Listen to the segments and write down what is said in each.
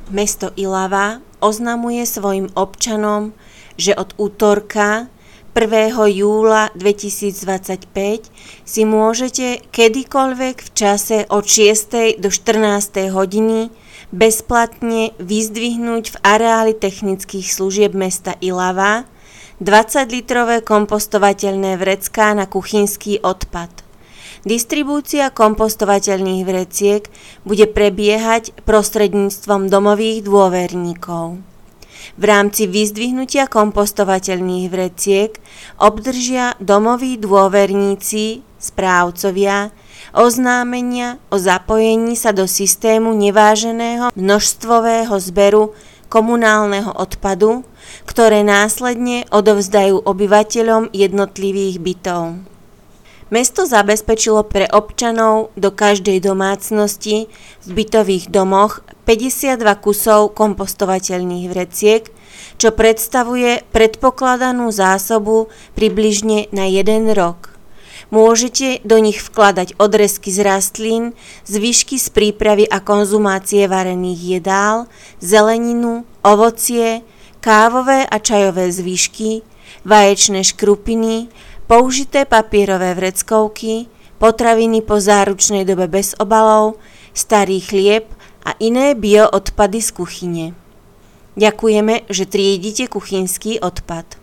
Mesto Ilava oznamuje svojim občanom, že od útorka 1. júla 2025 si môžete kedykoľvek v čase od 6. do 14. hodiny bezplatne vyzdvihnúť v areáli technických služieb mesta Ilava 20-litrové kompostovateľné vrecká na kuchynský odpad. Distribúcia kompostovateľných vreciek bude prebiehať prostredníctvom domových dôverníkov. V rámci vyzdvihnutia kompostovateľných vreciek obdržia domoví dôverníci, správcovia, oznámenia o zapojení sa do systému neváženého množstvového zberu komunálneho odpadu, ktoré následne odovzdajú obyvateľom jednotlivých bytov. Mesto zabezpečilo pre občanov do každej domácnosti v bytových domoch 52 kusov kompostovateľných vreciek, čo predstavuje predpokladanú zásobu približne na 1 rok. Môžete do nich vkladať odrezky z rastlín, zvyšky z prípravy a konzumácie varených jedál, zeleninu, ovocie, kávové a čajové zvyšky, vaječné škrupiny, použité papierové vreckovky, potraviny po záručnej dobe bez obalov, starý chlieb a iné bioodpady z kuchyne. Ďakujeme, že triedite kuchynský odpad.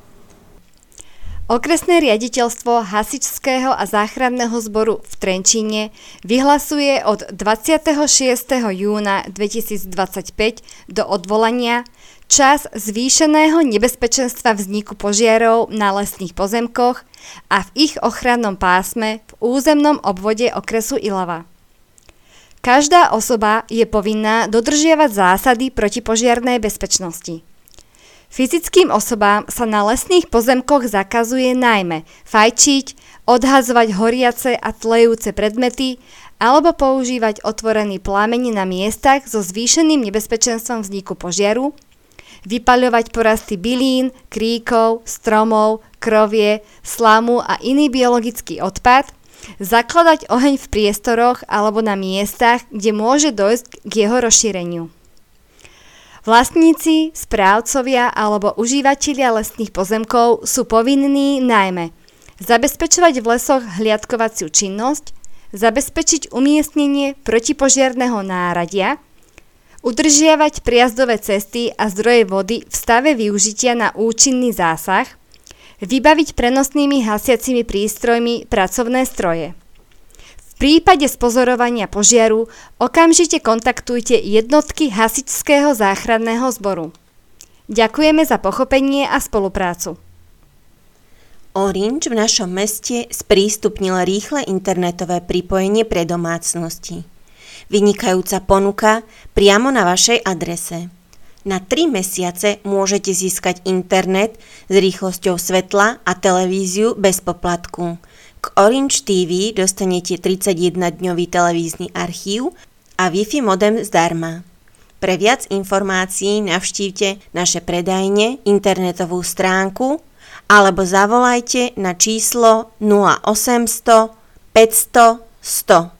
Okresné riaditeľstvo Hasičského a záchranného zboru v Trenčíne vyhlasuje od 26. júna 2025 do odvolania čas zvýšeného nebezpečenstva vzniku požiarov na lesných pozemkoch a v ich ochrannom pásme v územnom obvode okresu Ilava. Každá osoba je povinná dodržiavať zásady protipožiarnej bezpečnosti. Fyzickým osobám sa na lesných pozemkoch zakazuje najmä fajčiť, odhadzovať horiace a tlejúce predmety alebo používať otvorený plameň na miestach so zvýšeným nebezpečenstvom vzniku požiaru, vypaľovať porasty bylín, kríkov, stromov, krovie, slamu a iný biologický odpad, zakladať oheň v priestoroch alebo na miestach, kde môže dojsť k jeho rozšíreniu. Vlastníci, správcovia alebo užívatelia lesných pozemkov sú povinní najmä zabezpečovať v lesoch hliadkovaciu činnosť, zabezpečiť umiestnenie protipožiarneho náradia, udržiavať prijazdové cesty a zdroje vody v stave využitia na účinný zásah, vybaviť prenosnými hasiacimi prístrojmi pracovné stroje. V prípade spozorovania požiaru okamžite kontaktujte jednotky Hasičského záchranného zboru. Ďakujeme za pochopenie a spoluprácu. Orange v našom meste sprístupnil rýchle internetové pripojenie pre domácnosti. Vynikajúca ponuka priamo na vašej adrese. Na 3 mesiace môžete získať internet s rýchlosťou svetla a televíziu bez poplatku. K Orange TV dostanete 31-dňový televízny archív a Wi-Fi modem zdarma. Pre viac informácií navštívte naše predajne, internetovú stránku alebo zavolajte na číslo 0800 500 100.